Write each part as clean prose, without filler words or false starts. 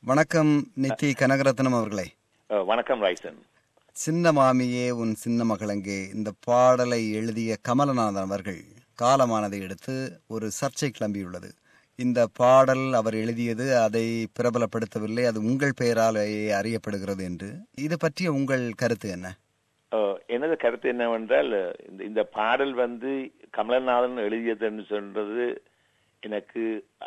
வணக்கம் நித்தி கனகரத்னம் அவர்களே. வணக்கம் ரைசன். சின்ன மாமியே உன் சின்ன மகளங்கே இந்த பாடலை எழுதிய கமலநாதன் அவர்கள் காலமானதை அடுத்து ஒரு சர்ச்சை கிளம்பியுள்ளது. இந்த பாடல் அவர் எழுதியது, அதை பிரபலப்படுத்தவில்லை, அது உங்கள் பெயராலேயே அறியப்படுகிறது என்று. இது பற்றிய உங்கள் கருத்து என்ன? எனது கருத்து என்னவென்றால், இந்த பாடல் கமலநாதன் எழுதியதுன்னு சொல்றது எனக்கு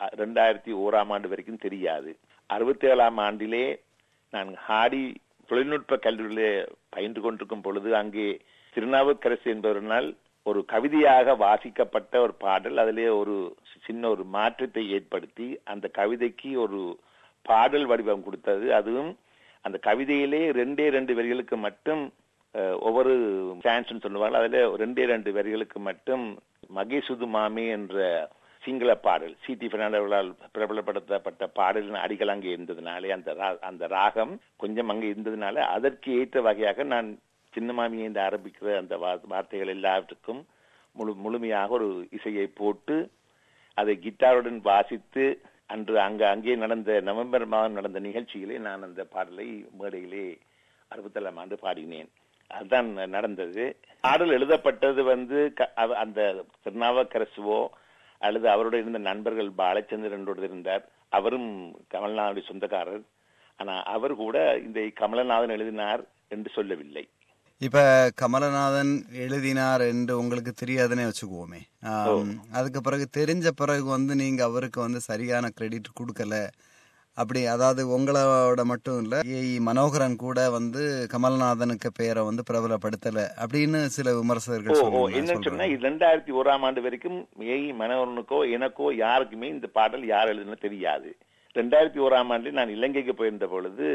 2001 வரைக்கும் தெரியாது. 67 ஆண்டிலே நான் ஹாடி தொழில்நுட்ப கல்லூரியிலே பயின்று கொண்டிருக்கும் பொழுது அங்கே திருநாவுக்கரசு என்பவரால் ஒரு கவிதையாக வாசிக்கப்பட்ட ஒரு பாடல். அதிலே ஒரு சின்ன ஒரு மாற்றத்தை ஏற்படுத்தி அந்த கவிதைக்கு ஒரு பாடல் வடிவம் கொடுத்தது. அதுவும் அந்த கவிதையிலே 2 வரிகளுக்கு மட்டும் ஒவ்வொரு சான்ஸ் சொல்லுவாங்க. அதுல 2 வரிகளுக்கு மட்டும் மகேசுது மாமே என்ற சிங்கள பாடல் சி.டி. பெர்னாண்டோவால் பிரபலப்படுத்தப்பட்ட பாடலின் அடிகள் அங்கே இருந்ததுனாலே, அந்த ராகம் கொஞ்சம் அங்கே இருந்ததுனால அதற்கு ஏற்ற வகையாக நான் சின்ன மாமியை என்று ஆரம்பிக்கிற அந்த வார்த்தைகள் எல்லாவற்றுக்கும் முழுமையாக ஒரு இசையை போட்டு அதை கிட்டாருடன் வாசித்து அன்று அங்கே நடந்த நவம்பர் மாதம் நடந்த நிகழ்ச்சியிலே நான் அந்த பாடலை மேடையிலே 67 ஆண்டு பாடினேன். அதுதான் நடந்தது. பாடல் எழுதப்பட்டது அந்த திருநாவுக்கரசுவோ அல்லது அவருடைய இருந்த நண்பர்கள் பாலச்சந்திரன் இருந்தார். அவரும் கமலநாதனுடைய சொந்தக்காரர். ஆனா அவர் கூட இந்த கமலநாதன் எழுதினார் என்று சொல்லவில்லை. இப்ப கமலநாதன் எழுதினார் என்று உங்களுக்கு தெரியாதுன்னே வச்சுக்குவோமே. அதுக்கு பிறகு தெரிஞ்ச பிறகு நீங்க அவருக்கு சரியான கிரெடிட் கொடுக்கல அப்படி, அதாவது உங்களோட மட்டும் இல்ல, மனோகரன் கூட கமல்நாதனுக்கு பெயரை பிரபலப்படுத்தல அப்படின்னு சில விமர்சகர்கள் என்ன சொன்னா, 2001 ஆண்டு வரைக்கும் மனோகரனுக்கோ எனக்கோ யாருக்குமே இந்த பாடல் யார் எழுதுன்னு தெரியாது. 2001 ஆண்டு நான் இலங்கைக்கு போயிருந்த பொழுது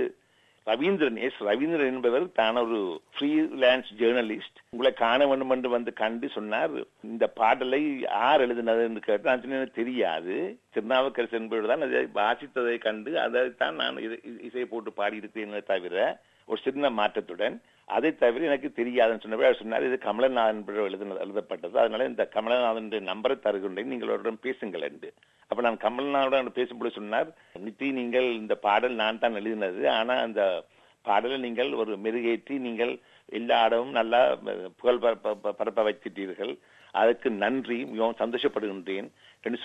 ரவீந்திரன் என்பவர் தான் ஒரு ஃப்ரீலான்ஸ் ஜேர்னலிஸ்ட். உங்களை காண வேண்டும் என்று கண்டு சொன்னார், இந்த பாடலை யார் எழுதினது என்று கேட்டு நான் சொன்னேன் தெரியாது, திருநாவுக்கரசு என்பவர் தான் அதை வாசித்ததை கண்டு அதைத்தான் நான் இசை போட்டு பாடியிருக்கிறேன் தவிர ஒரு சின்ன மாற்றத்துடன், அதை தவிர எனக்கு தெரியாதுன்னு சொன்னவர் அவர் சொன்னார், இது கமலநாதன் எழுதப்பட்டது, அதனால இந்த கமலநாதன் நம்பரை தருகின்றேன், நீங்கள் அவரிடம் பேசுங்கள் என்று. அப்ப நான் கமல்நாதன் பேசும்போது சொன்னார், நித்தி நீங்கள் இந்த பாடல் நான் தான் எழுதினது, ஆனா அந்த பாடலை நீங்கள் ஒரு மெருகேற்றி நீங்கள் எல்லா இடமும் நல்லா புகழ் பரப்ப வைத்திட்டீர்கள், அதுக்கு நன்றி, மிகவும் சந்தோஷப்படுகின்றேன் என்று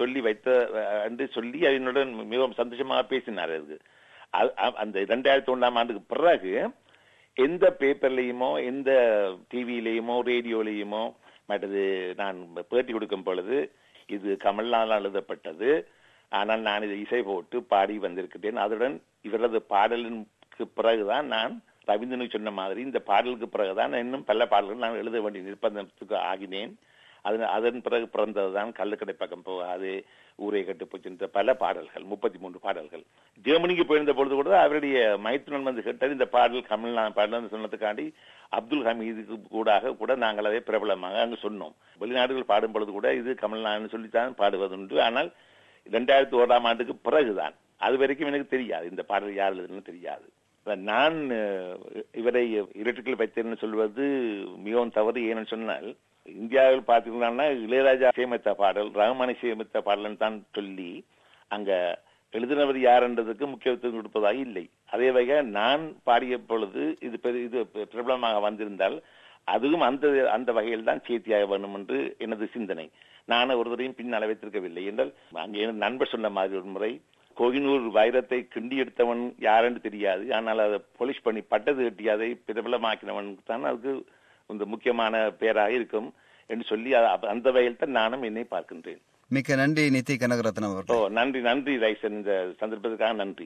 சொல்லி அதனுடன் மிகவும் சந்தோஷமாக பேசினார். அந்த 2001 ஆண்டுக்கு பிறகு எந்த பேப்பர்லயுமோ எந்த டிவியிலையுமோ ரேடியோலையுமோ மற்றது நான் பேட்டி கொடுக்கும் பொழுது இது கமல்நாதன் எழுதப்பட்டது, ஆனால் நான் இதை இசை போட்டு பாடி வந்திருக்கிறேன், அதுடன் இவரது பாடலுக்கு பிறகுதான் நான் ரவீந்திரனுக்கு சொன்ன மாதிரி இந்த பாடலுக்கு பிறகுதான் இன்னும் பல பாடல்கள் நான் எழுத வேண்டிய நிர்பந்தத்துக்கு ஆகினேன். அதன் பிறகு பிறந்ததுதான் கள்ளுக்கடை பக்கம் போகாது, ஊரை கட்டு போச்சு, பல பாடல்கள், 33 பாடல்கள். ஜெர்மனிக்கு போயிருந்த பொழுது கூட அவருடைய மைத்துனன் கேட்டார், இந்த பாடல் கமல்நாதன் பாடல் சொன்னதுக்காண்டி அப்துல் ஹமீதுக்கு கூட நாங்கள் அதை பிரபலமாக அங்கு சொன்னோம். வெளிநாடுகள் பாடும் பொழுது கூட இது கமல்நாதன் சொல்லித்தான் பாடுவதுண்டு. ஆனால் 2001 ஆண்டுக்கு பிறகுதான், அது வரைக்கும் எனக்கு தெரியாது இந்த பாடல் யார் எழுதுன்னு தெரியாது. நான் இவரை இரட்டுக்கள் வைத்தேன்னு சொல்வது மிகவும் தவறு. ஏன்னு சொன்னால், இந்தியாவில் பார்த்தீங்கன்னா இளையராஜா இசையமைத்த பாடல், ரஹ்மான் இசையமைத்த பாடல் தான் சொல்லி அங்க எழுதினவர் யார் என்றதுக்கு முக்கியத்துவம் கொடுப்பதாக இல்லை. அதே வகை நான் பாடிய பொழுது இது பிரபலமாக வந்திருந்தால் அதுவும் அந்த வகையில் தான் சேர்த்தியாக வேண்டும் என்று எனது சிந்தனை. நான் ஒருவரையும் பின்னால் வைத்திருக்கவில்லை என்றால், அங்கே எனது நண்பர் சொன்ன மாதிரி ஒரு முறை, கோகினூர் வைரத்தை கிண்டி எடுத்தவன் யாரென்று தெரியாது, ஆனால் அதை பொலிஷ் பண்ணி பட்டது கட்டி அதை பிரபலமாக்கினவன் தான் அதுக்கு இந்த முக்கியமான பெயராக இருக்கும் என்று சொல்லி அந்த வகையில் தான் நானும் என்னை பார்க்கின்றேன். மிக்க நன்றி நித்தி கனகரத்னம் அவர்கள். நன்றி ரைசன், இந்த சந்தர்ப்பத்துக்காக நன்றி.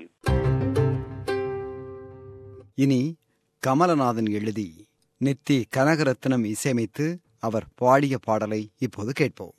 இனி கமலநாதன் எழுதி நித்தி கனகரத்னம் இசையமைத்து அவர் பாடிய பாடலை இப்போது கேட்போம்.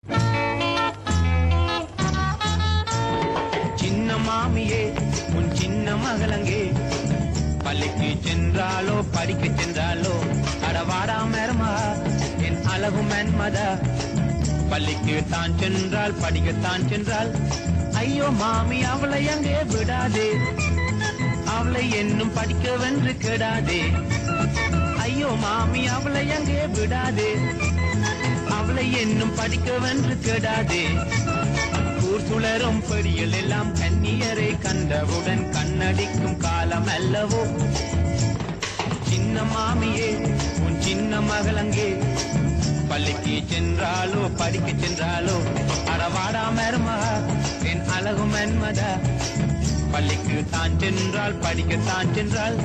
சின்ன மாமியே உன் சின்ன மகளங்கே, பள்ளிக்கு சென்றாலோ படிக்க சென்றாலோ அடவாடா மருமா என் அழகு மன்மதா, பள்ளிக்கு தான் சென்றால் படிக்கத்தான் சென்றால் ஐயோ மாமி அவளை அங்கே விடாதே, அவளை என்னும் படிக்கவென்று கெடாதே, ஐயோ மாமி அவளை அங்கே விடாதே, அவளை என்னும் படிக்கவென்று கெடாதே. ஊர் சுழரும் படிகள் எல்லாம் கன்னியரை கண்டவுடன் கண்ண கண்ணடிக்கும் காலம் அல்லவோ சின்ன மாமியே உன் சின்ன மகளங்கே பள்ளிக்கு சென்றாலோ படிக்க சென்றாலோ அடவாடா மருமகா என் அழகு மன்மதா பள்ளிக்கு தான் சென்றால் படிக்கத்தான் சென்றால்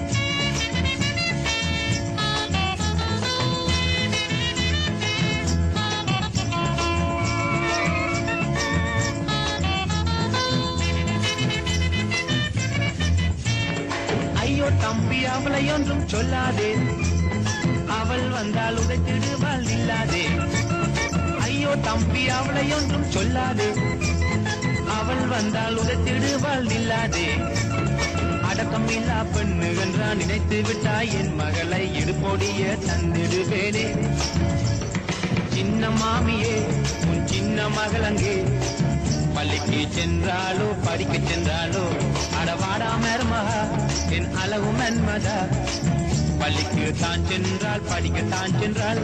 ஐயோ தம்பி அவளை ஒன்றும் சொல்லாதே அவள் வந்தால் உதைத்திடுவாள் இல்லாதே ஐயோ தம்பி அவளை ஒன்றும் சொல்லாதே அவள் வந்தால் உதைத்திடுவாள் இல்லாதே அடக்கம் இல்லா பெண்ணு என்றான் நினைத்து விட்டாய் என் மகளை இடுபொடிய தந்திடுவேனே சின்ன மாமியே உன் சின்ன மகளங்கே பள்ளிக்கு சென்றாலோ படிக்க சென்றாலோ அடவாடா மருமகா என் அழகு மன்மதா பள்ளிக்கு தான் சென்றால் படிக்கத்தான் சென்றால்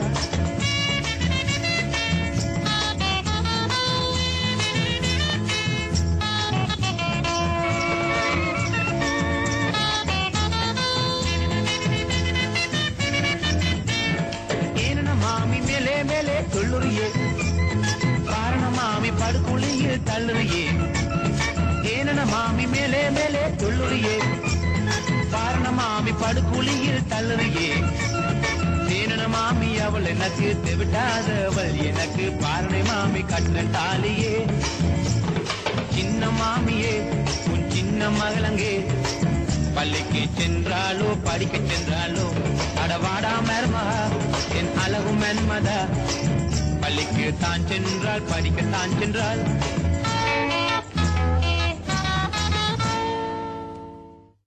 ஏன மாமி மேலே மேலே துள்ளுறியே காரண மாமி படுகுழியில் தள்ளுறியே ஏன மாமி மேலே மேலே துள்ளுறியே காரண மாமி படுகுழியில் தள்ளுறியே ஏன மாமி அவள் எனக்கு தெவிட்டாதவள் எனக்கு பாரணை மாமி கண்ண தாலியே சின்ன மாமியே உன் சின்ன மகளங்கே பள்ளிக்கு சென்றாலோ படிக்க சென்றாலோ அடவாடா மருமகா என் அழகு மன்மதா பள்ளிக்கு தான் சென்றால் படிக்கத்தான் சென்றால்